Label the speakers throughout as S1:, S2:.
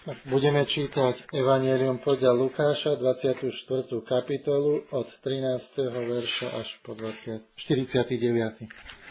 S1: Budeme čítať Evangelium podľa Lukáša, 24. kapitolu, od 13. verša až po 49.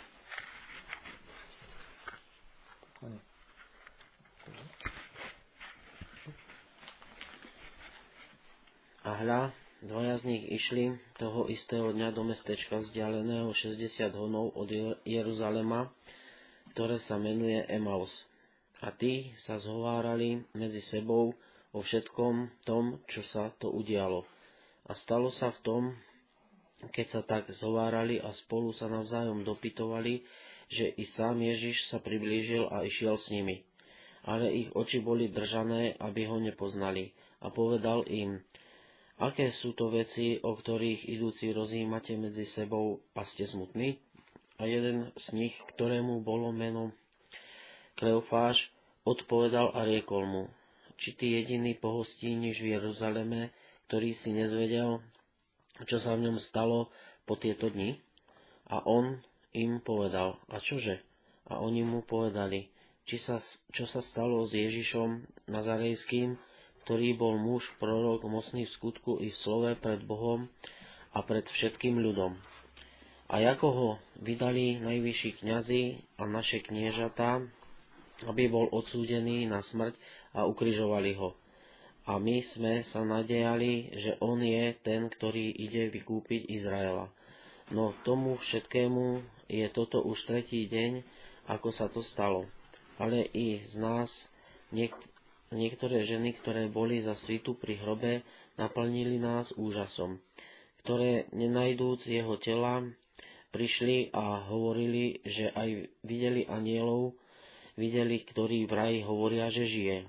S2: A hľa, dvaja z nich išli toho istého dňa do mestečka vzdialeného 60 honov od Jeruzalema, ktoré sa menuje Emaus. A tí sa zhovárali medzi sebou o všetkom tom, čo sa to udialo. A stalo sa v tom, keď sa tak zhovárali a spolu sa navzájom dopytovali, že i sám Ježiš sa priblížil a išiel s nimi. Ale ich oči boli držané, aby ho nepoznali. A povedal im: aké sú to veci, o ktorých idúci rozjímate medzi sebou a ste smutní? A jeden z nich, ktorému bolo meno Kleofáš, odpovedal a riekol mu: či ty jediný pohostíniš v Jeruzaleme, ktorý si nezvedel, čo sa v ňom stalo po tieto dni? A on im povedal: a čože? A oni mu povedali: čo sa stalo s Ježišom Nazarejským, ktorý bol muž, prorok, mocný v skutku i v slove pred Bohom a pred všetkým ľudom. A ako ho vydali najvyšší kňazi a naše kniežatá, aby bol odsúdený na smrť, a ukrižovali ho. A my sme sa nadejali, že on je ten, ktorý ide vykúpiť Izraela. No tomu všetkému je toto už tretí deň, ako sa to stalo. Ale i z nás niektoré ženy, ktoré boli za svitu pri hrobe, naplnili nás úžasom, ktoré, nenajdúc jeho tela, prišli a hovorili, že aj videli anielov, ktorí vraj hovoria, že žije.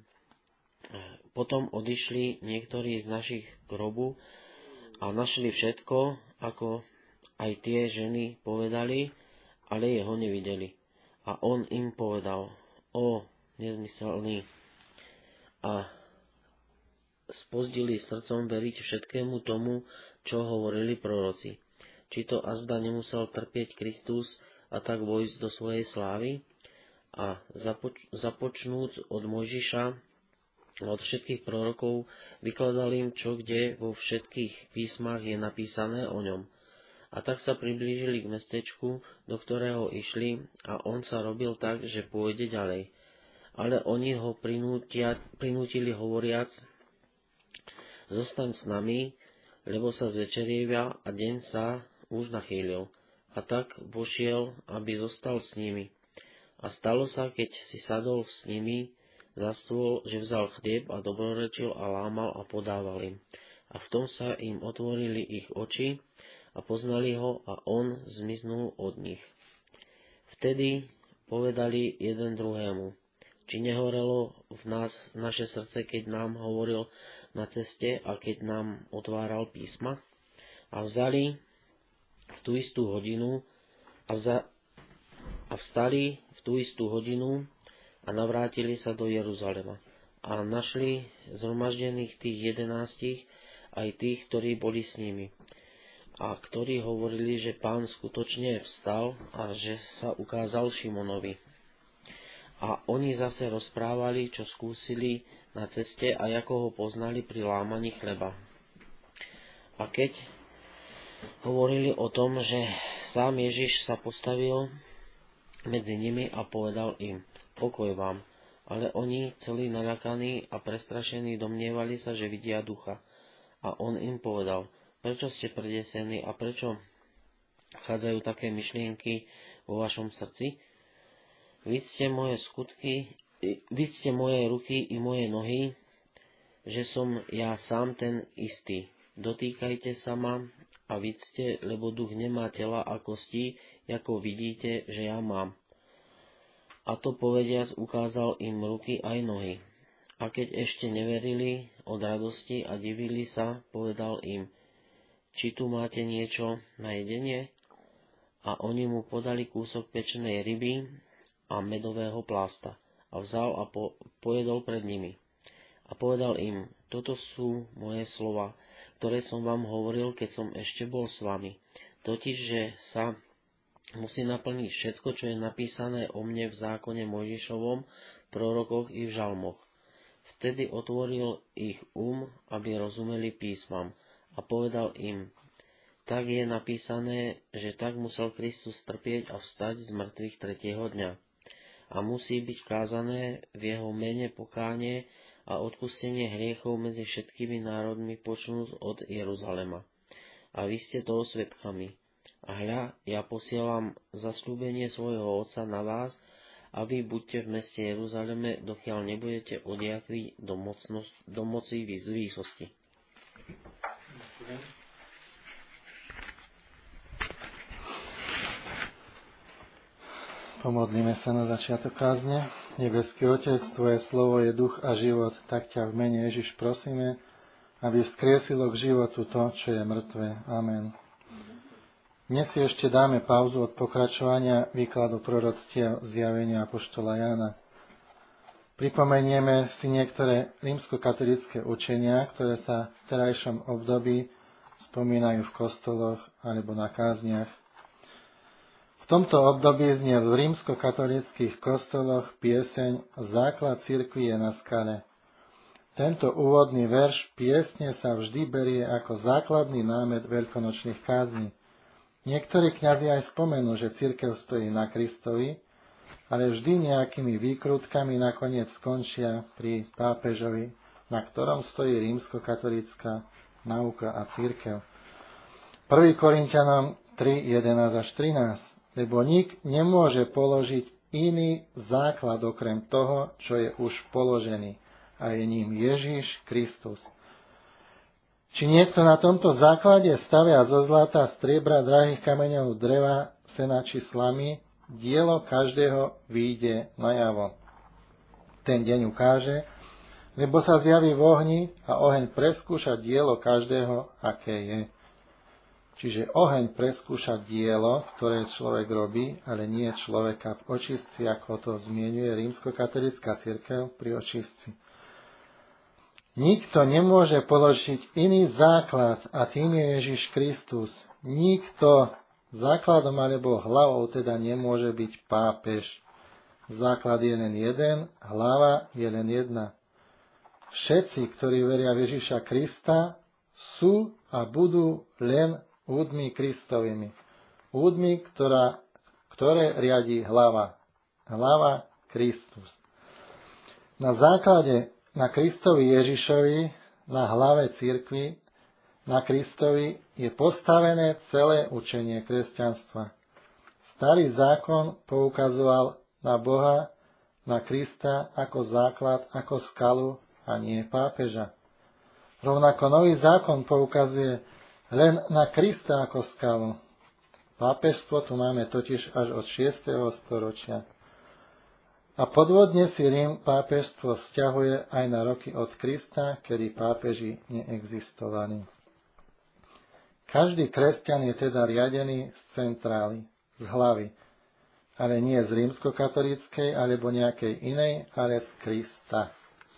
S2: Potom odišli niektorí z našich grobu a našli všetko, ako aj tie ženy povedali, ale jeho nevideli. A on im povedal: o nezmyselný a spozdili srdcom veriť všetkému tomu, čo hovorili proroci. Či to azda nemusel trpieť Kristus a tak vojsť do svojej slávy? A započnúc od Mojžiša a od všetkých prorokov, vykladal im, čo kde vo všetkých písmach je napísané o ňom. A tak sa priblížili k mestečku, do ktorého išli, a on sa robil tak, že pôjde ďalej. Ale oni ho prinútili hovoriac: zostaň s nami, lebo sa zvečerieva a deň sa už nachýlil. A tak vošiel, aby zostal s nimi. A stalo sa, keď si sadol s nimi za stôl, že vzal chlieb a dobrorečil a lámal a podával im. A v tom sa im otvorili ich oči a poznali ho, a on zmiznul od nich. Vtedy povedali jeden druhému: či nehorelo v nás naše srdce, keď nám hovoril na ceste a keď nám otváral písma? A vzali v tú istú hodinu a vstali v tú istú hodinu a navrátili sa do Jeruzalema. A našli zhromaždených tých 11, aj tých, ktorí boli s nimi, a ktorí hovorili, že Pán skutočne vstal a že sa ukázal Šimonovi. A oni zase rozprávali, čo skúsili na ceste a ako ho poznali pri lámaní chleba. A keď hovorili o tom, že sám Ježiš sa postavil medzi nimi a povedal im: pokoj vám. Ale oni, celí naľakaní a prestrašení, domnievali sa, že vidia ducha. A on im povedal: prečo ste predesení a prečo vchádzajú také myšlienky vo vašom srdci? Vidzte moje ruky i moje nohy, že som ja sám ten istý. Dotýkajte sa ma a vidzte, lebo duch nemá tela a kosti, ako vidíte, že ja mám. A to povediac ukázal im ruky aj nohy. A keď ešte neverili od radosti a divili sa, povedal im: či tu máte niečo na jedenie? A oni mu podali kúsok pečenej ryby a medového plásta. A vzal a pojedol pred nimi. A povedal im: toto sú moje slova, ktoré som vám hovoril, keď som ešte bol s vami. Totiž, že sa musí naplniť všetko, čo je napísané o mne v zákone Mojžišovom, v prorokoch i v žalmoch. Vtedy otvoril ich aby rozumeli písmam, a povedal im: tak je napísané, že tak musel Kristus trpieť a vstať z mŕtvych tretieho dňa. A musí byť kázané v jeho mene pokánie a odpustenie hriechov medzi všetkými národmi počnúc od Jeruzalema. A vy ste toho svedkami. A hľa, ja posielam zasľúbenie svojho Otca na vás, a vy buďte v meste Jeruzaleme, dokiaľ nebudete odjakví do moci výsosti.
S1: Pomodlíme sa na začiatok kázne. Nebeský Otec, Tvoje slovo je duch a život, tak ťa v mene Ježiš prosíme, aby vzkriesilo k životu to, čo je mŕtve. Amen. Dnes si ešte dáme pauzu od pokračovania výkladu proroctiev zjavenia apoštola Jána. Pripomenieme si niektoré rímskokatolícke učenia, ktoré sa v terajšom období spomínajú v kostoloch alebo na kázniach. V tomto období znie v rímskokatolíckych kostoloch pieseň Základ cirkvi je na skale. Tento úvodný verš piesne sa vždy berie ako základný námet veľkonočných kázní. Niektorí kňazi aj spomenú, že cirkev stojí na Kristovi, ale vždy nejakými výkrutkami nakoniec skončia pri pápežovi, na ktorom stojí rímskokatolícka náuka a cirkev. 1. Korinťanom 3:11-13. Lebo nik nemôže položiť iný základ okrem toho, čo je už položený, a je ním Ježiš Kristus. Či niekto na tomto základe stavia zo zlata, striebra, drahých kameňov, dreva, sena či slamy, dielo každého vyjde najavo. Ten deň ukáže, lebo sa zjaví v ohni a oheň preskúša dielo každého, aké je. Čiže oheň preskúša dielo, ktoré človek robí, ale nie človeka v očistci, ako to zmienuje rímskokatolícka cirkev pri očistci. Nikto nemôže položiť iný základ a tým je Ježiš Kristus. Nikto základom alebo hlavou teda nemôže byť pápež. Základ je len jeden, hlava je len jedna. Všetci, ktorí veria v Ježiša Krista, sú a budú len údmi Kristovými. Údmi, ktoré riadi hlava. Hlava Kristus. Na Kristovi Ježišovi, na hlave cirkvi, na Kristovi je postavené celé učenie kresťanstva. Starý zákon poukazoval na Boha, na Krista ako základ, ako skalu a nie pápeža. Rovnako nový zákon poukazuje len na Krista ako skalu. Pápežstvo tu máme totiž až od 6. storočia. A podvodne si Rím pápežstvo vzťahuje aj na roky od Krista, kedy pápeži neexistovali. Každý kresťan je teda riadený z centrály, z hlavy, ale nie z rímskokatolíckej alebo nejakej inej, ale z Krista.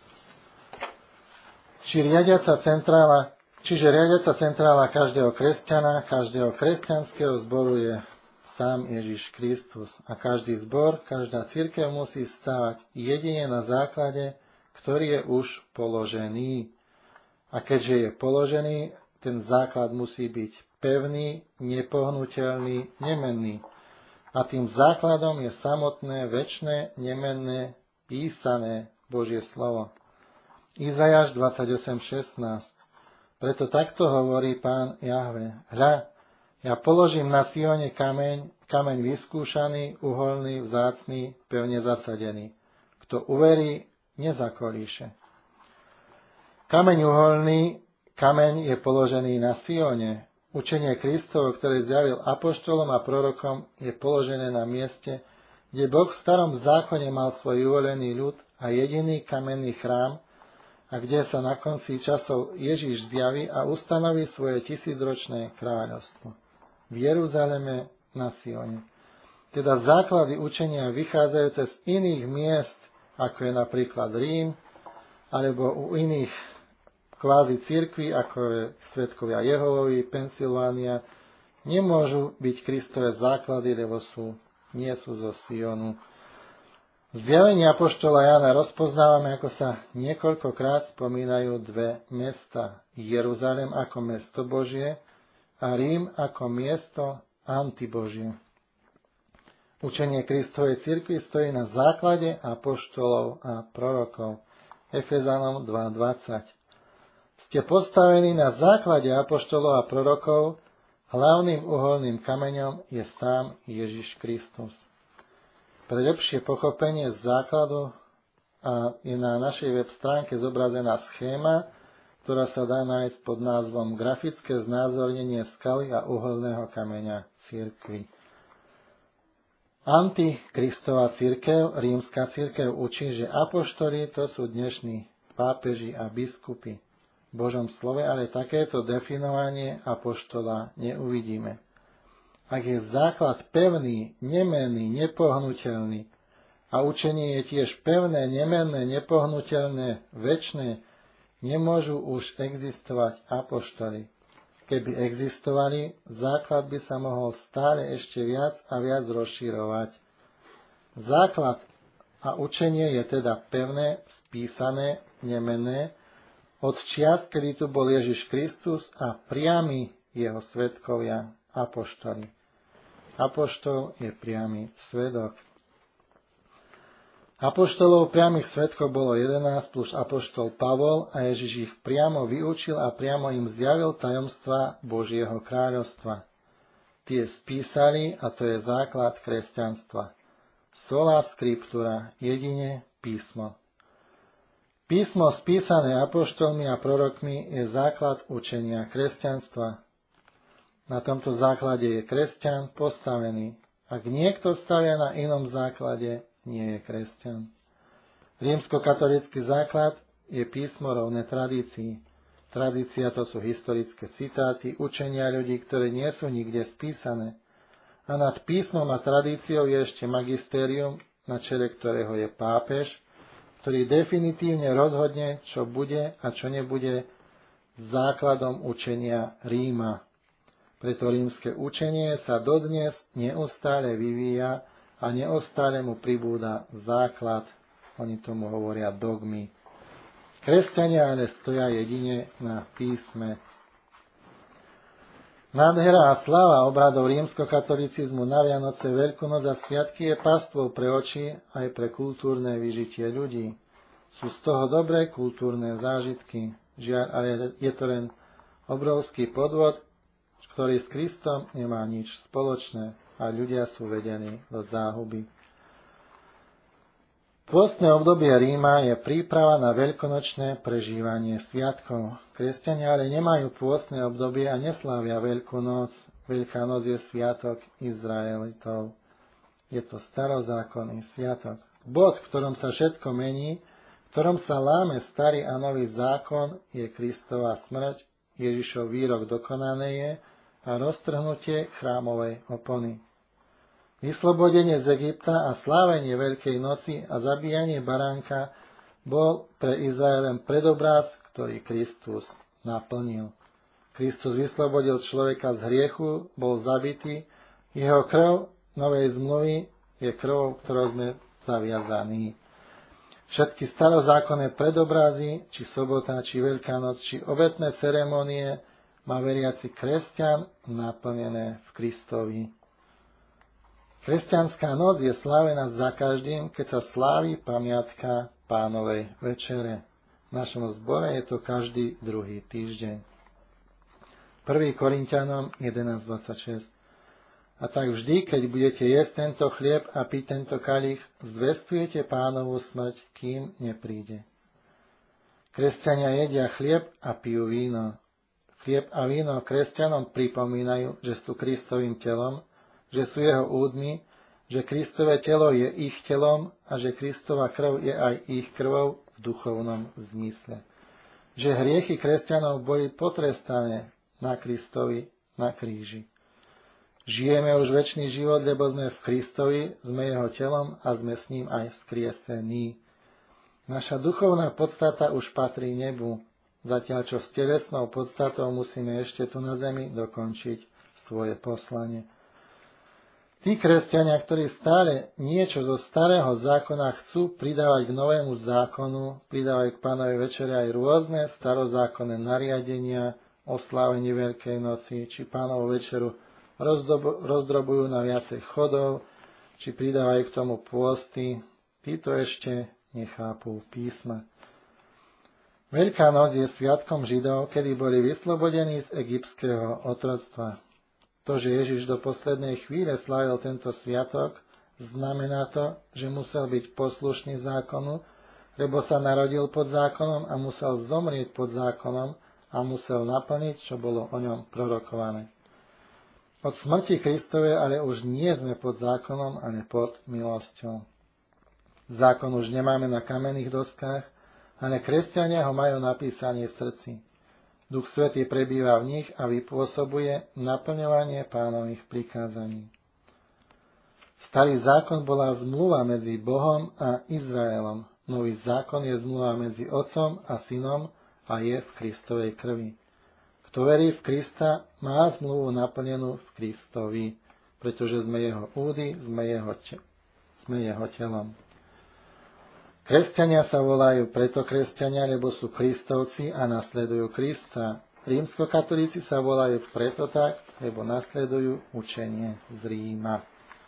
S1: Čiže riadiaca centrála každého kresťana, každého kresťanského zboru je sám Ježiš Kristus. A každý zbor, každá cirkev musí stávať jedine na základe, ktorý je už položený. A keďže je položený, ten základ musí byť pevný, nepohnuteľný, nemenný. A tým základom je samotné, večné, nemenné, písané Božie slovo. Izajáš 28:16. Preto takto hovorí Pán Jahve. Hľa, ja položím na Sione kameň vyskúšaný, uholný, vzácny, pevne zasadený. Kto uverí, nezakolíše. Kameň uholný, kameň je položený na Sione. Učenie Kristovo, ktoré zjavil apoštolom a prorokom, je položené na mieste, kde Boh v starom zákone mal svoj uvolený ľud a jediný kamenný chrám, a kde sa na konci časov Ježiš zjaví a ustanoví svoje 1000-ročné kráľovstvo. V Jeruzaleme na Sione. Teda základy učenia vychádzajúce z iných miest, ako je napríklad Rím, alebo u iných kvázi cirkví, ako je Svedkovia Jehovovi, Pensylvánia, nemôžu byť Kristove základy, lebo nie sú zo Sionu. V zjavení apoštola Jána rozpoznávame, ako sa niekoľkokrát spomínajú dve mesta. Jeruzalém ako mesto Božie a Rím ako miesto antibožie. Učenie Kristovej cirkvi stojí na základe apoštolov a prorokov. Efezanom 2.20. Ste postavení na základe apoštolov a prorokov, hlavným uholným kameňom je sám Ježiš Kristus. Pre lepšie pochopenie základu je na našej web stránke zobrazená schéma, ktorá sa dá nájsť pod názvom Grafické znázornenie skaly a uholného kameňa cirkvi. Antikristova cirkev, rímska cirkev učí, že apoštoli to sú dnešní pápeži a biskupy. V Božom slove ale takéto definovanie apoštola neuvidíme. Ak je základ pevný, nemenný, nepohnuteľný a učenie je tiež pevné, nemenné, nepohnuteľné, večné, nemôžu už existovať apoštoli. Keby existovali, základ by sa mohol stále ešte viac a viac rozširovať. Základ a učenie je teda pevné, spísané, nemenné, od čias, kedy tu bol Ježiš Kristus a priami jeho svedkovia, apoštoli. Apoštol je priamy svedok. Apoštolov priamych svedkov bolo 11 plus apoštol Pavol a Ježiš ich priamo vyučil a priamo im zjavil tajomstva Božieho kráľovstva. Tie spísali a to je základ kresťanstva. Sola scriptura, jedine písmo. Písmo spísané apoštolmi a prorokmi je základ učenia kresťanstva. Na tomto základe je kresťan postavený. Ak niekto stavia na inom základe, nie je kresťan. Rímskokatolícky základ je písmo rovné tradícii. Tradícia to sú historické citáty, učenia ľudí, ktoré nie sú nikde spísané. A nad písmom a tradíciou je ešte magistérium, na čele ktorého je pápež, ktorý definitívne rozhodne, čo bude a čo nebude základom učenia Ríma. Preto rímske učenie sa dodnes neustále vyvíja a neustále mu pribúda základ. Oni tomu hovoria dogmy. Kresťania ale stoja jedine na písme. Nádhera a sláva obradov rímskokatolicizmu na Vianoce, Veľkonoc a sviatky je pastvou pre oči aj pre kultúrne vyžitie ľudí. Sú z toho dobré kultúrne zážitky. Žiaľ, ale je to len obrovský podvod, ktorý s Kristom nemá nič spoločné a ľudia sú vedení do záhuby. Pôstne obdobie Ríma je príprava na veľkonočné prežívanie sviatkov. Kresťania ale nemajú pôstne obdobie a neslávia Veľkú noc. Veľká noc je sviatok Izraelitov. Je to starozákonný sviatok. Bod, v ktorom sa všetko mení, v ktorom sa láme starý a nový zákon, je Kristova smrť, Ježišov výrok dokonané je a roztrhnutie chrámovej opony. Vyslobodenie z Egypta a slávenie Veľkej noci a zabíjanie baránka bol pre Izraelem predobraz, ktorý Kristus naplnil. Kristus vyslobodil človeka z hriechu, bol zabitý, jeho krv novej zmluvy je krvou, ktorou sme zaviazaní. Všetky starozákonné predobrazy, či sobota, či Veľká noc, či obetné ceremonie má veriaci kresťan naplnené v Kristovi. Kresťanská noc je slávená za každým, keď sa slávi pamiatka Pánovej večere. V našom zbore je to každý druhý týždeň. 1. Korinťanom 11.26. A tak vždy, keď budete jesť tento chlieb a piť tento kalich, zvestujete Pánovu smrť, kým nepríde. Kresťania jedia chlieb a pijú víno. Chlieb a víno kresťanom pripomínajú, že sú Kristovým telom, že sú jeho údmi, že Kristové telo je ich telom a že Kristova krv je aj ich krvou v duchovnom zmysle. Že hriechy kresťanov boli potrestané na Kristovi na kríži. Žijeme už večný život, lebo sme v Kristovi, sme jeho telom a sme s ním aj vzkriesení. Naša duchovná podstata už patrí nebu, zatiaľ čo s telesnou podstatou musíme ešte tu na zemi dokončiť svoje poslanie. Tí kresťania, ktorí stále niečo zo starého zákona chcú pridávať k novému zákonu, pridávajú k Pánovej večere aj rôzne starozákonné nariadenia, oslávenie Veľkej noci, či Pánovu večeru rozdrobujú na viacej chodov, či pridávajú k tomu pôsty, títo ešte nechápu písma. Veľká noc je sviatkom Židov, kedy boli vyslobodení z egyptského otroctva. To, že Ježiš do poslednej chvíle slávil tento sviatok, znamená to, že musel byť poslušný zákonu, lebo sa narodil pod zákonom a musel zomrieť pod zákonom a musel naplniť, čo bolo o ňom prorokované. Od smrti Kristovej ale už nie sme pod zákonom, ale pod milosťou. Zákon už nemáme na kamenných doskách, ale kresťania ho majú napísané v srdci. Duch Svätý prebýva v nich a vypôsobuje naplňovanie Pánových prikázaní. Starý zákon bola zmluva medzi Bohom a Izraelom. Nový zákon je zmluva medzi Otcom a Synom a je v Kristovej krvi. Kto verí v Krista, má zmluvu naplnenú v Kristovi, pretože sme jeho údy, sme jeho telom. Kresťania sa volajú preto kresťania, lebo sú Kristovci a nasledujú Krista. Rímskokatolíci sa volajú preto tak, lebo nasledujú učenie z Ríma.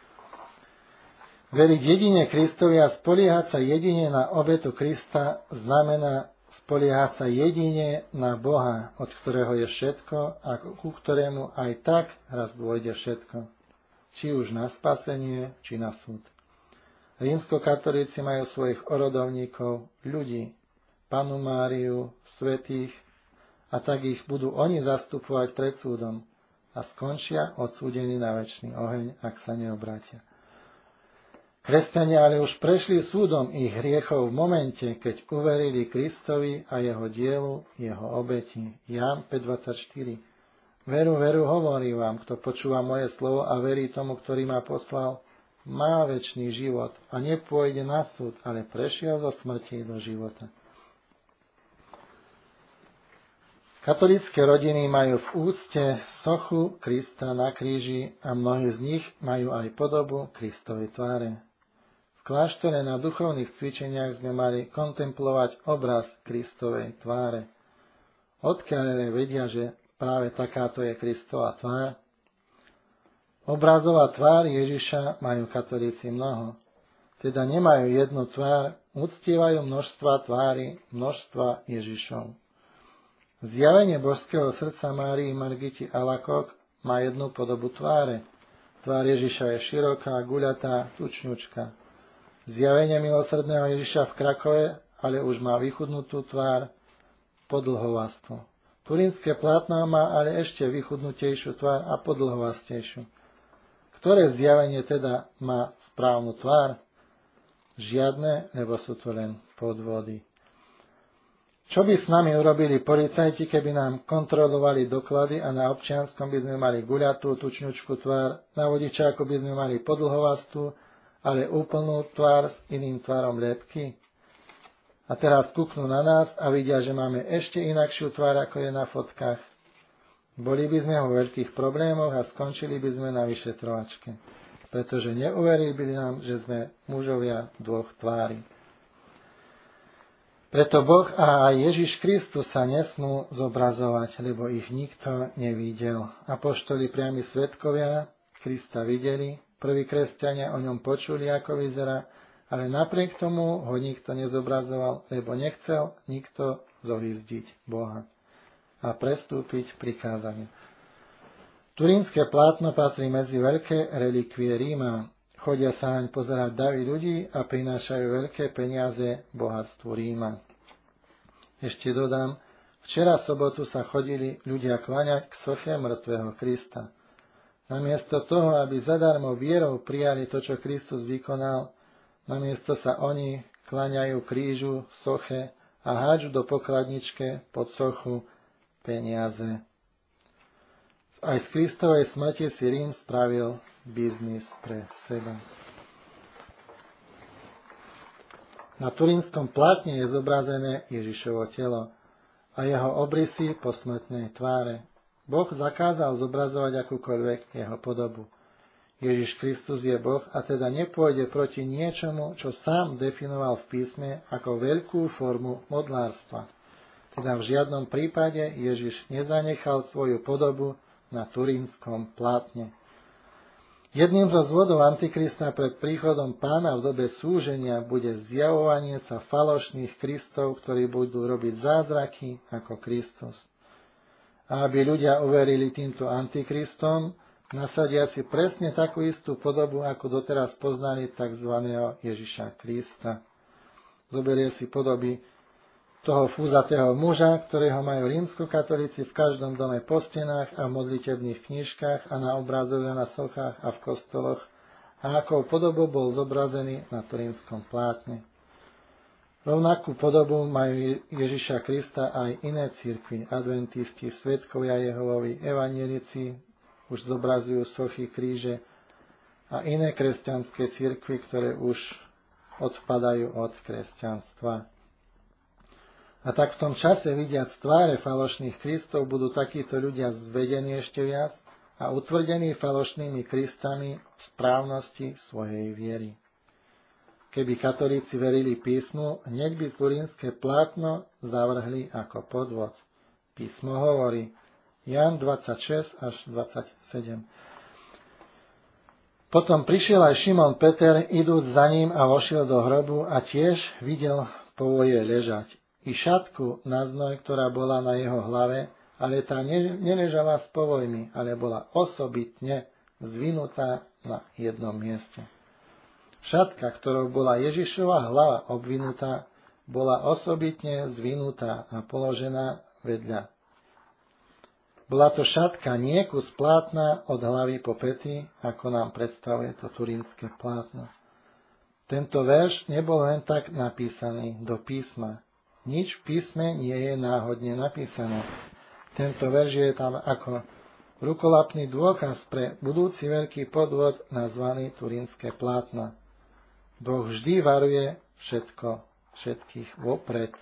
S1: Veriť jedine Kristovi a spoliehať sa jedine na obetu Krista znamená spoliehať sa jedine na Boha, od ktorého je všetko a ku ktorému aj tak raz dôjde všetko. Či už na spasenie, či na súd. Rímskokatolíci majú svojich orodovníkov, ľudí, Pannu Máriu, svätých, a tak ich budú oni zastupovať pred súdom a skončia odsúdení na večný oheň, ak sa neobrátia. Kresťania ale už prešli súdom ich hriechov v momente, keď uverili Kristovi a jeho dielu, jeho obeti. Ján 5.24. Veru, veru, hovorím vám, kto počúva moje slovo a verí tomu, ktorý ma poslal, má večný život a nepôjde na súd, ale prešiel zo smrti do života. Katolícke rodiny majú v úcte sochu Krista na kríži a mnohí z nich majú aj podobu Kristovej tváre. V kláštore na duchovných cvičeniach sme mali kontemplovať obraz Kristovej tváre. Odkiaľ vedia, že práve takáto je Kristova tvár? Obrazov a tvár Ježiša majú katolíci mnoho. Teda nemajú jednu tvár, uctievajú množstva tvári, množstva Ježišov. Zjavenie božského srdca Márii Margiti Alacoque má jednu podobu tváre. Tvár Ježiša je široká, guľatá, tučňučka. Zjavenie milosrdného Ježiša v Krakove ale už má vychudnutú tvár, podlhovastú. Turínske plátno má ale ešte vychudnutejšiu tvár a podlhovastejšiu. Ktoré zjavenie teda má správnu tvár? Žiadne, lebo sú to len podvody. Čo by s nami urobili policajti, keby nám kontrolovali doklady a na občianskom by sme mali guľatú, tučňučku tvár, na vodičáku by sme mali podlhovastú, ale úplnú tvár s iným tvarom lepky? A teraz kúknú na nás a vidia, že máme ešte inakšiu tvár, ako je na fotkách. Boli by sme vo veľkých problémoch a skončili by sme na vyšetrovačke, pretože neuverili by nám, že sme mužovia dvoch tvári. Preto Boh a aj Ježiš Kristus sa nesmú zobrazovať, lebo ich nikto nevidel. Apoštoli priami svedkovia Krista videli, prví kresťania o ňom počuli, ako vyzerá, ale napriek tomu ho nikto nezobrazoval, lebo nechcel nikto zohýzdiť Boha a prestúpiť prikázanie. Turínske plátno patrí medzi veľké relikvie Ríma. Chodia sa naň pozerať davy ľudí a prinášajú veľké peniaze bohatstvu Ríma. Ešte dodám, včera v sobotu sa chodili ľudia kláňať k soche mŕtvého Krista. Namiesto toho, aby zadarmo vierou prijali to, čo Kristus vykonal, namiesto sa oni kláňajú krížu, soche a hádžu do pokladničke pod sochu peniaze. Aj z Kristovej smrti si Rím spravil biznis pre seba. Na turínskom plátne je zobrazené Ježišovo telo a jeho obrysy posmrtnej tváre. Boh zakázal zobrazovať akúkoľvek jeho podobu. Ježiš Kristus je Boh a teda nepôjde proti niečomu, čo sám definoval v písme ako veľkú formu modlárstva. Teda v žiadnom prípade Ježiš nezanechal svoju podobu na turínskom plátne. Jedným zo zvodov Antikrista pred príchodom Pána v dobe súženia bude zjavovanie sa falošných Kristov, ktorí budú robiť zázraky ako Kristus. A aby ľudia uverili týmto Antikristom, nasadia si presne takú istú podobu, ako doteraz poznali tzv. Ježiša Krista. Zoberie si podoby toho fúzatého muža, ktorého majú rímskokatolíci v každom dome po stenách a v modlitebných knižkách a na obrazoch a na sochách a v kostoloch, a akou podobou bol zobrazený na turínskom plátne. Rovnakú podobu majú Ježiša Krista aj iné cirkvi, adventisti, svedkovia Jehovovi, evanjelici, už zobrazujú sochy, kríže a iné kresťanské cirkvi, ktoré už odpadajú od kresťanstva. A tak v tom čase, vidiac tváre falošných Kristov, budú takíto ľudia zvedení ešte viac a utvrdení falošnými Kristami v správnosti svojej viery. Keby katolíci verili písmu, hneď by turínske plátno zavrhli ako podvod. Písmo hovorí, Ján 26 až 27. Potom prišiel aj Šimon Peter, idúc za ním a vošiel do hrobu a tiež videl povoje ležať. I šatku na znoj, ktorá bola na jeho hlave, ale tá neležala s povojmi, ale bola osobitne zvinutá na jednom mieste. Šatka, ktorou bola Ježišova hlava obvinutá, bola osobitne zvinutá a položená vedľa. Bola to šatka nie kus plátna od hlavy po pety, ako nám predstavuje to turínske plátno. Tento verš nebol len tak napísaný do písma. Nič v písme nie je náhodne napísané. Tento verš je tam ako rukolapný dôkaz pre budúci veľký podvod nazvaný turínske plátno. Boh vždy varuje všetkých vopred.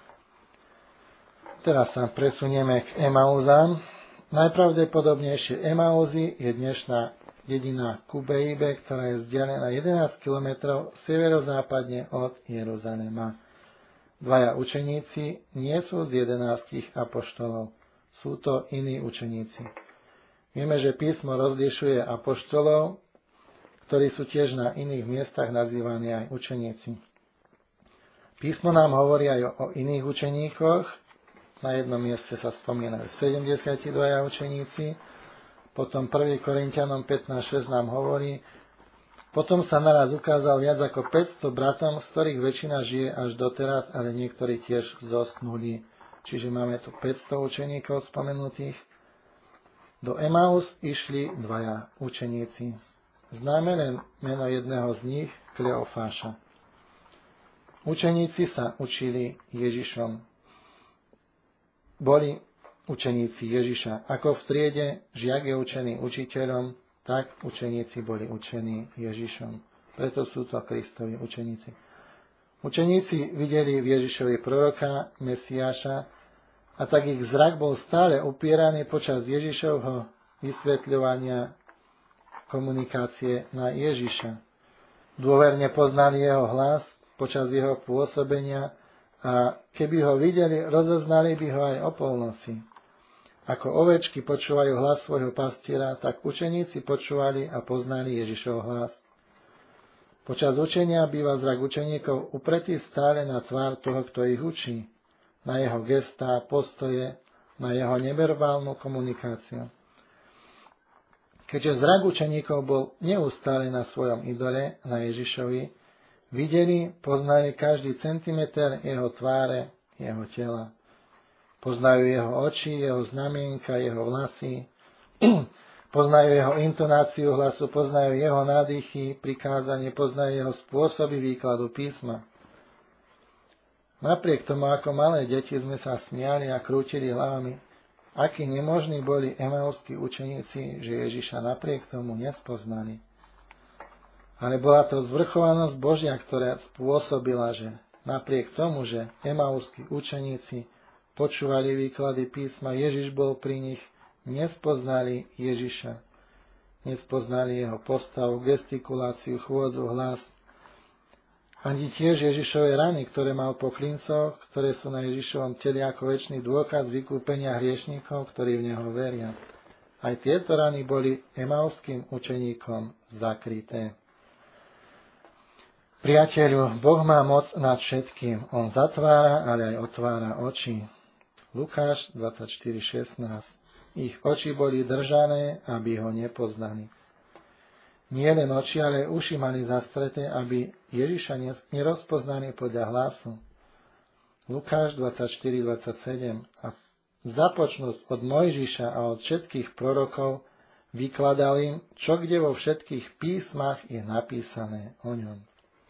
S1: Teraz sa presunieme k Emauzám. Najpravdepodobnejšie Emauzy je dnešná dedina Kubeibe, ktorá je vzdialená 11 km severozápadne od Jeruzalema. Dvaja učeníci nie sú z 11 apoštolov. Sú to iní učeníci. Vieme, že písmo rozlišuje apoštolov, ktorí sú tiež na iných miestach nazývaní aj učeníci. Písmo nám hovorí aj o iných učeníkoch. Na jednom mieste sa spomínajú 72 učeníci. Potom 1. Korinťanom 15.6 nám hovorí, potom sa naraz ukázal viac ako 500 bratom, z ktorých väčšina žije až doteraz, ale niektorí tiež zosnuli. Čiže máme tu 500 učeníkov spomenutých. Do Emaus išli dvaja učeníci. Známe len meno jedného z nich, Kleofáša. Učeníci sa učili Ježišom. Boli učeníci Ježiša. Ako v triede žiak je učený učiteľom, tak učeníci boli učení Ježišom. Preto sú to Kristovi učeníci. Učeníci videli v Ježišovi proroka, Mesiáša, a tak ich zrak bol stále upieraný počas Ježišovho vysvetľovania komunikácie na Ježiša. Dôverne poznali jeho hlas počas jeho pôsobenia a keby ho videli, rozoznali by ho aj o polnoci. Ako ovečky počúvajú hlas svojho pastiera, tak učeníci počúvali a poznali Ježišov hlas. Počas učenia býva zrak učeníkov upretý stále na tvár toho, kto ich učí, na jeho gestá, postoje, na jeho neverbálnu komunikáciu. Keďže zrak učeníkov bol neustále na svojom idole, na Ježišovi, videli, poznali každý centimeter jeho tváre, jeho tela. Poznajú jeho oči, jeho znamienka, jeho vlasy, poznajú jeho intonáciu hlasu, poznajú jeho nádychy, prikázanie, poznajú jeho spôsoby výkladu písma. Napriek tomu, ako malé deti sme sa smiali a krútili hlavami, akí nemožní boli emauskí učeníci, že Ježiša napriek tomu nespoznali. Ale bola to zvrchovanosť Božia, ktorá spôsobila, že napriek tomu, že emauskí učeníci počúvali výklady písma, Ježiš bol pri nich, nespoznali Ježiša. Nespoznali jeho postavu, gestikuláciu, chôdzu, hlas. Ani tiež Ježišove rany, ktoré mal po klincoch, ktoré sú na Ježišovom teli ako večný dôkaz vykúpenia hriešníkov, ktorí v neho veria. Aj tieto rany boli emauským učeníkom zakryté. Priateľu, Boh má moc nad všetkým. On zatvára, ale aj otvára oči. Lukáš 24:16. Ich oči boli držané, aby ho nepoznali. Nie len oči, ale uši mali zastreté, aby Ježiša nerozpoznali podľa hlasu. Lukáš 24:27. A započnúť od Mojžiša a od všetkých prorokov vykladal im, čo kde vo všetkých písmach je napísané o ňom.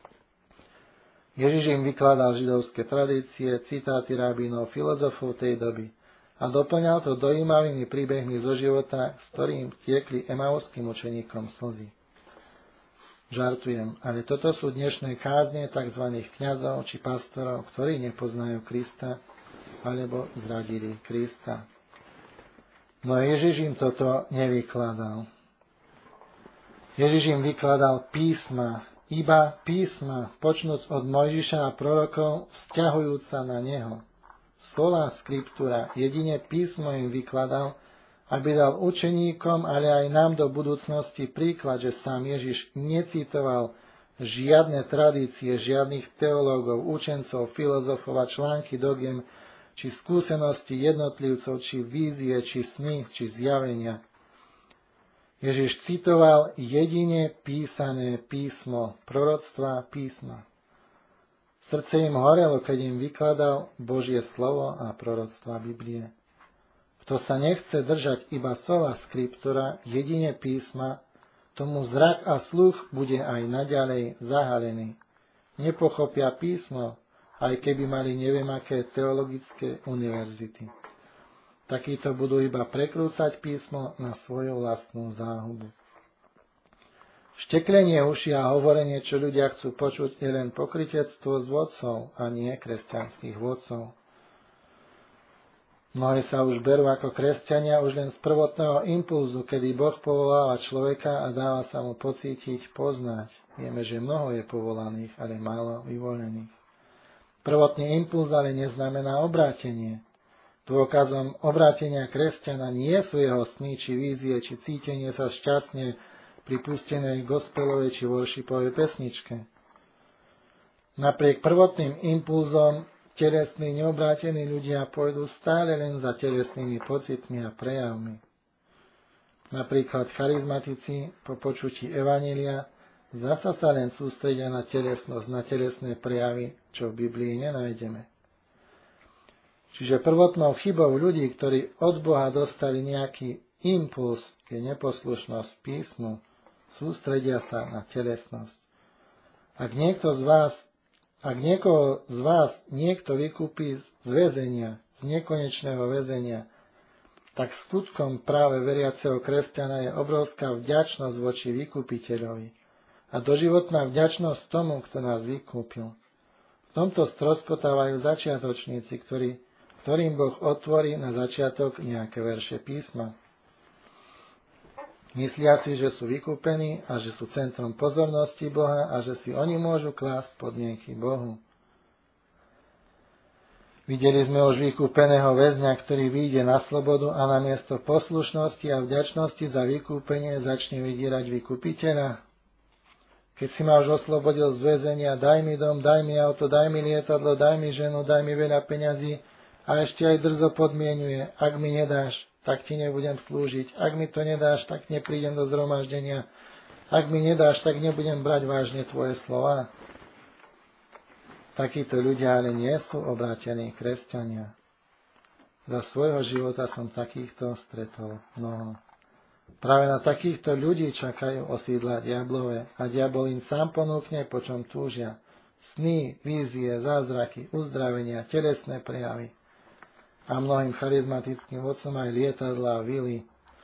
S1: Ježiš im vykladal židovské tradície, citáty rabínov, filozofov tej doby a doplňal to dojímavými príbehmi zo života, s ktorým tiekli emauským učeníkom slzy. Žartujem, ale toto sú dnešné kázne tzv. Kňazov či pastorov, ktorí nepoznajú Krista alebo zradili Krista. No Ježiš im toto nevykladal. Ježiš im vykladal písma, iba písma, počnúc od Mojžiša a prorokov, vzťahujúc sa na neho. Sola scriptura, jedine písmo im vykladal, aby dal učeníkom, ale aj nám do budúcnosti príklad, že sám Ježiš necitoval žiadne tradície, žiadnych teológov, učencov, filozofov a články dogiem, či skúsenosti jednotlivcov, či vízie, či sny, či zjavenia. Ježiš citoval jedine písané písmo, proroctvá písma. Srdce im horelo, keď im vykladal Božie slovo a proroctvá Biblie. Kto sa nechce držať iba sola scriptura, jedine písma, tomu zrak a sluch bude aj naďalej zahalený. Nepochopia písmo, aj keby mali neviem aké teologické univerzity. Takíto budú iba prekrúcať písmo na svoju vlastnú záhubu. Šteklenie uši a hovorenie, čo ľudia chcú počuť, je len pokrytectvo z vodcov a nie kresťanských vodcov. Mnohí sa už berú ako kresťania už len z prvotného impulzu, kedy Boh povoláva človeka a dáva sa mu pocítiť, poznať. Vieme, že mnoho je povolaných, ale málo vyvolených. Prvotný impuls ale neznamená obrátenie. Dôkazom obrátenia kresťana nie sú jeho sny, či vízie, či cítenie sa šťastne pri pustenej gospelovej či worshipovej pesničke. Napriek prvotným impulzom telesní neobrátení ľudia pôjdu stále len za telesnými pocitmi a prejavmi. Napríklad charizmatici po počutí evanjelia zasa sa len sústredia na telesnosť, na telesné prejavy, čo v Biblii nenájdeme. Čiže prvotnou chybou ľudí, ktorí od Boha dostali nejaký impuls, je neposlušnosť písmu, sústredia sa na telesnosť. Ak niekoho z vás niekto vykúpi z väzenia, z nekonečného väzenia, tak skutkom práve veriaceho kresťana je obrovská vďačnosť voči vykúpiteľovi a doživotná vďačnosť tomu, kto nás vykúpil. V tomto stroskotávajú začiatočníci, ktorým Boh otvorí na začiatok nejaké verše písma. Myslia si, že sú vykúpení a že sú centrom pozornosti Boha a že si oni môžu klásť podmienky Bohu. Videli sme už vykúpeného väzňa, ktorý vyjde na slobodu a namiesto poslušnosti a vďačnosti za vykúpenie začne vydierať vykupiteľa. Keď si ma už oslobodil z väzenia, daj mi dom, daj mi auto, daj mi lietadlo, daj mi ženu, daj mi veľa peňazí a ešte aj drzo podmienuje, ak mi nedáš, tak ti nebudem slúžiť. Ak mi to nedáš, tak neprídem do zhromaždenia. Ak mi nedáš, tak nebudem brať vážne tvoje slová. Takíto ľudia ale nie sú obrátení kresťania. Za svojho života som takýchto stretol mnoho. Práve na takýchto ľudí čakajú osídla diablové a diabol im sám ponúkne, po čom túžia. Sny, vízie, zázraky, uzdravenia, telesné prejavy. A mnohým charizmatickým vodcom aj lietadlá a vily.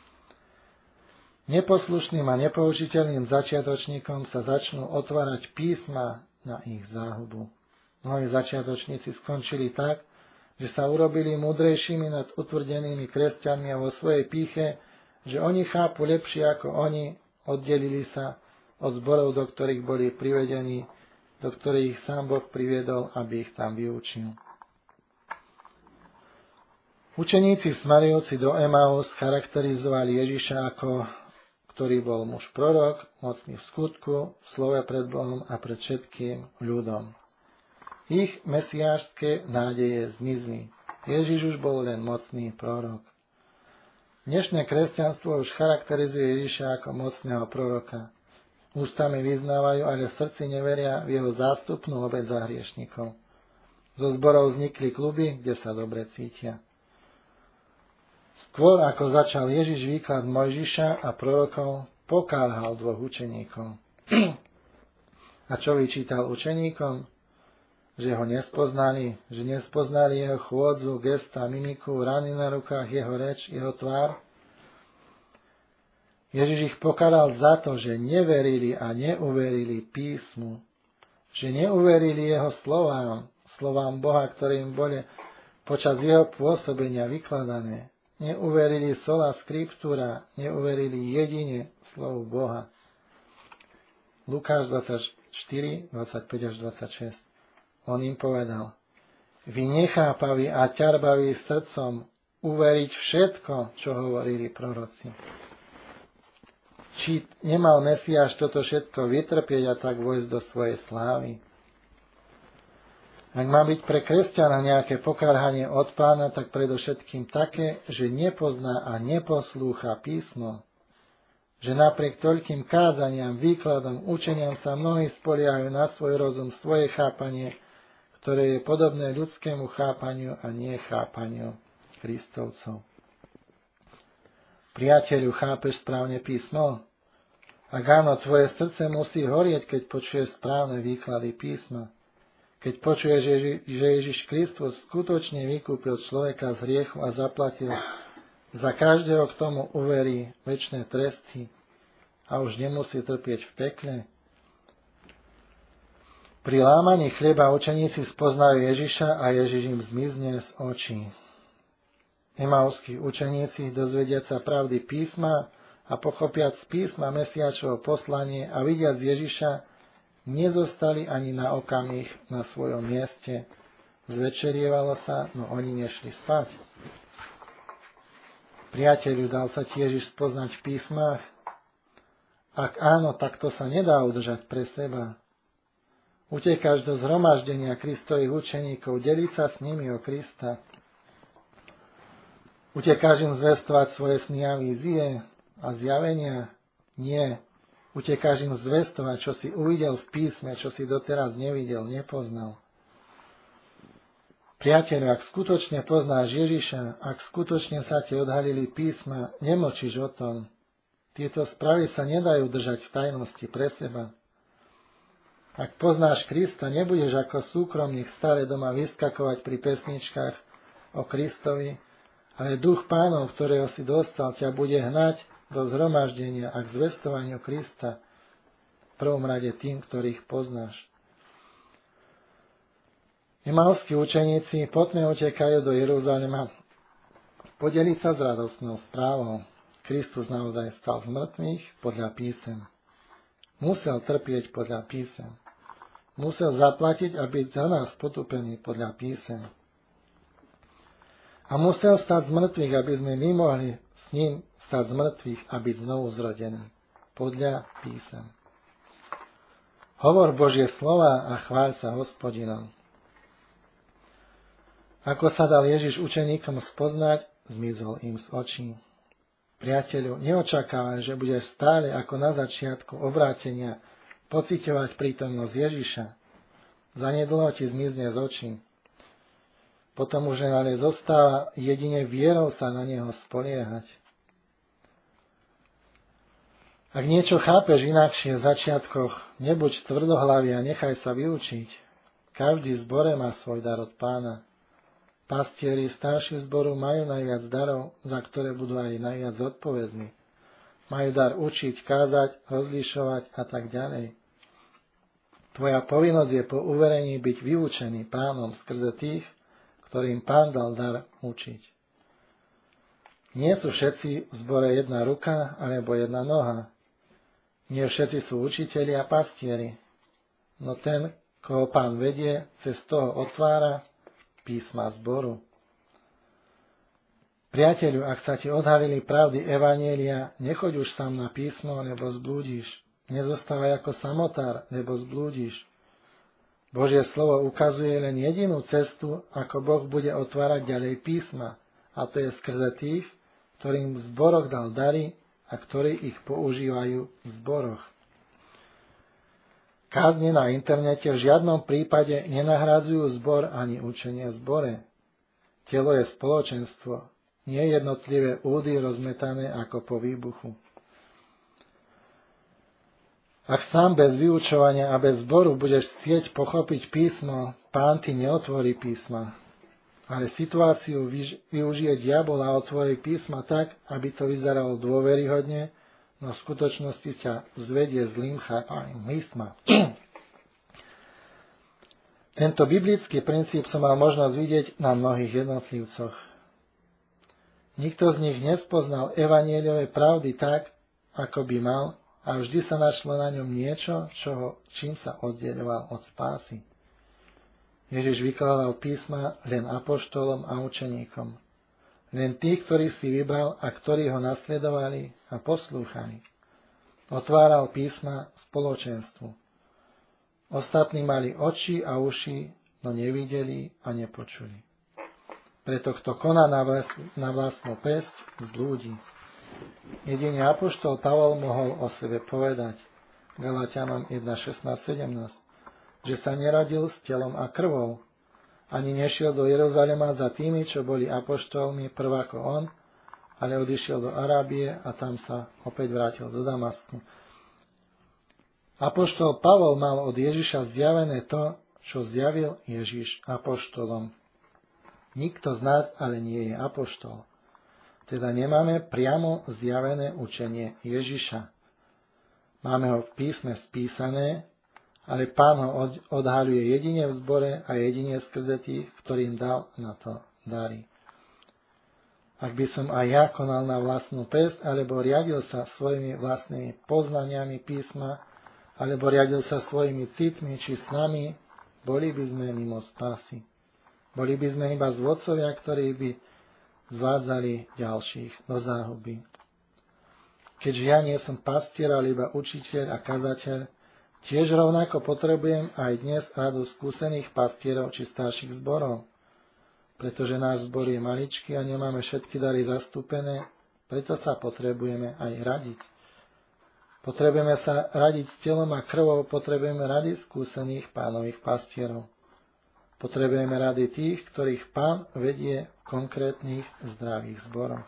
S1: Neposlušným a nepoučiteľným začiatočníkom sa začnú otvárať písma na ich záhubu. Mnohí začiatočníci skončili tak, že sa urobili múdrejšími nad utvrdenými kresťanmi a vo svojej pýche že oni chápu lepšie ako oni, oddelili sa od zborov, do ktorých boli privedení, do ktorých sám Boh priviedol, aby ich tam vyučil. Učeníci smerujúci do Emaus charakterizovali Ježiša ako, ktorý bol muž prorok, mocný v skutku, v slove pred Bohom a pred všetkým ľudom. Ich mesiášske nádeje zmizli. Ježiš už bol len mocný prorok. Dnešné kresťanstvo už charakterizuje Ježiša ako mocného proroka. Ústami vyznávajú, ale v srdci neveria v jeho zástupnú obeť za hriešnikov. Zo zborov vznikli kluby, kde sa dobre cítia. Skôr ako začal Ježiš výklad Mojžiša a prorokov, pokárhal dvoch učeníkov. A čo vyčítal učeníkom? Že ho nespoznali, že nespoznali jeho chôdzu, gesta, mimiku, rany na rukách, jeho reč, jeho tvár. Ježiš ich pokáral za to, že neverili a neuverili písmu, že neuverili jeho slovám Boha, ktoré im boli počas jeho pôsobenia vykladané. Neuverili sola scriptura, neuverili jedine slovu Boha. Lukáš 24, 25 až 26. On im povedal: vy nechápaví a ťarbaví srdcom uveriť všetko, čo hovorili proroci. Či nemal Mesiáš toto všetko vytrpieť a tak vojsť do svojej slávy? Ak má byť pre kresťana nejaké pokárhanie od Pána, tak predovšetkým také, že nepozná a neposlúcha písmo. Že napriek toľkým kázaniam, výkladom, učeniam sa mnohí spoliehajú na svoj rozum, svoje chápanie, ktoré je podobné ľudskému chápaniu a nie chápaniu Kristovcov. Priateľu, chápeš správne písmo? Ak áno, tvoje srdce musí horieť, keď počuješ správne výklady písma. Keď počuješ, že Ježiš Kristus skutočne vykúpil človeka z hriechu a zaplatil za každého, k tomu uverí, večné tresty a už nemusí trpieť v pekle. Pri lámaní chleba učeníci spoznajú Ježiša a Ježiš im zmizne z očí. Emauskí učeníci, dozvediac sa pravdy písma a pochopiac z písma Mesiášovo poslanie a vidiac Ježiša, nezostali ani na okamih na svojom mieste. Zvečerievalo sa, no oni nešli spať. Priateľu, dal sa ti Ježiš spoznať v písmach? Ak áno, tak to sa nedá udržať pre seba. Utekáš do zhromaždenia Kristových učeníkov, deliť sa s nimi o Krista. Utekáš im zvestovať svoje sny a vízie a zjavenia? Nie. Utekáš im zvestovať, čo si uvidel v písme, čo si doteraz nevidel, nepoznal. Priateľ, ak skutočne poznáš Ježiša, ak skutočne sa ti odhalili písma, nemlčíš o tom. Tieto správy sa nedajú držať v tajnosti pre seba. Ak poznáš Krista, nebudeš ako súkromník stále doma vyskakovať pri pesničkách o Kristovi, ale duch Pánov, ktorého si dostal, ťa bude hnať do zhromaždenia a k zvestovaniu Krista, v prvom rade tým, ktorých poznáš. Emauskí učeníci potne utekajú do Jeruzalema podeliť sa s radostnou správou. Kristus naozaj stal z mŕtvych podľa písem. Musel trpieť podľa písem. Musel zaplatiť a byť za nás potupený podľa písem. A musel stať z mŕtvych, aby sme my mohli s ním stať z mŕtvych a byť znovu zrodený. Podľa písem. Hovor Božie slova a chváľ sa Hospodinom. Ako sa dal Ježiš učeníkom spoznať, zmizol im z očí. Priateľu, neočakávaj, že budeš stále ako na začiatku obrátenia pociťovať prítomnosť Ježiša. Zanedlho ti zmizne z očí. Potom už ale zostáva jedine vierou sa na neho spoliehať. Ak niečo chápeš inakšie v začiatkoch, nebuď tvrdohlavý a nechaj sa vyučiť. Každý zbore má svoj dar od Pána. Pastieri starší zboru majú najviac darov, za ktoré budú aj najviac zodpovední. Majú dar učiť, kázať, rozlišovať a tak ďalej. Tvoja povinnosť je po uverení byť vyučený Pánom skrze tých, ktorým Pán dal dar učiť. Nie sú všetci v zbore jedna ruka alebo jedna noha. Nie všetci sú učitelia a pastieri. No ten, koho Pán vedie, cez toho otvára písma zboru. Priateľu, ak sa ti odhalili pravdy evanjelia, nechoď už sám na písmo, lebo zblúdiš. Nezostávaj ako samotár, lebo zblúdiš. Božie slovo ukazuje len jedinú cestu, ako Boh bude otvárať ďalej písma, a to je skrze tých, ktorým v zboroch dal dary a ktorí ich používajú v zboroch. Kázne na internete v žiadnom prípade nenahradzujú zbor ani učenie v zbore. Telo je spoločenstvo, nie jednotlivé údy rozmetané ako po výbuchu. Ak sám bez vyučovania a bez zboru budeš chcieť pochopiť písmo, Pán ti neotvorí písma. Ale situáciu využije diabol a otvorí písma tak, aby to vyzeralo dôveryhodne, no v skutočnosti ťa zvedie zlým chápaním písma. Tento biblický princíp som mal možnosť vidieť na mnohých jednotlivcoch. Nikto z nich nespoznal evanjeliové pravdy tak, ako by mal, a vždy sa našlo na ňom niečo, čím sa oddeľoval od spásy. Ježiš vykladal písma len apoštolom a učeníkom. Len tých, ktorých si vybral a ktorí ho nasledovali a poslúchali. Otváral písma spoločenstvu. Ostatní mali oči a uši, no nevideli a nepočuli. Preto kto koná na vlastnú päsť, zblúdi. Jedine apoštol Pavol mohol o sebe povedať, Galatianom 1:16-17, že sa nerodil s telom a krvou, ani nešiel do Jeruzalema za tými, čo boli apoštolmi prv ako on, ale odišiel do Arábie a tam sa opäť vrátil do Damasku. Apoštol Pavol mal od Ježiša zjavené to, čo zjavil Ježiš apoštolom. Nikto z nás ale nie je apoštol. Teda nemáme priamo zjavené učenie Ježiša. Máme ho v písme spísané, ale Pán ho odhaľuje jedine v zbore a jedine skrze tých, ktorým dal na to dary. Ak by som aj ja konal na vlastnú päsť, alebo riadil sa svojimi vlastnými poznaniami písma, alebo riadil sa svojimi citmi či snami, boli by sme mimo spásy. Boli by sme iba zvodcovia, ktorí by zvádzali ďalších do záhuby. Keďže ja nie som pastier, ale iba učiteľ a kazateľ, tiež rovnako potrebujem aj dnes radu skúsených pastierov či starších zborov. Pretože náš zbor je maličký a nemáme všetky dary zastúpené, preto sa potrebujeme aj radiť. Potrebujeme sa radiť s telom a krvou, potrebujeme rady skúsených Pánových pastierov. Potrebujeme rady tých, ktorých Pán vedie v konkrétnych zdravých zboroch.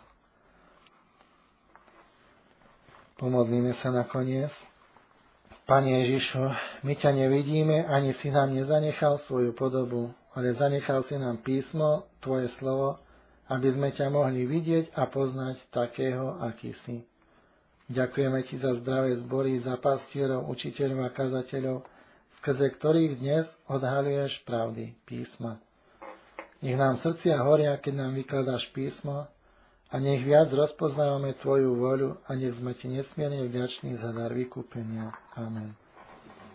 S1: Pomodlíme sa nakoniec. Pane Ježišu, my ťa nevidíme, ani si nám nezanechal svoju podobu, ale zanechal si nám písmo, tvoje slovo, aby sme ťa mohli vidieť a poznať takého, aký si. Ďakujeme ti za zdravé zbory, za pastierov, učiteľov a kazateľov, skrze ktorých dnes odhaľuješ pravdy písma. Nech nám srdcia horia, keď nám vykladáš písmo, a nech viac rozpoznávame tvoju voľu a nech sme ti nesmierne vďační za dar vykúpenia. Amen.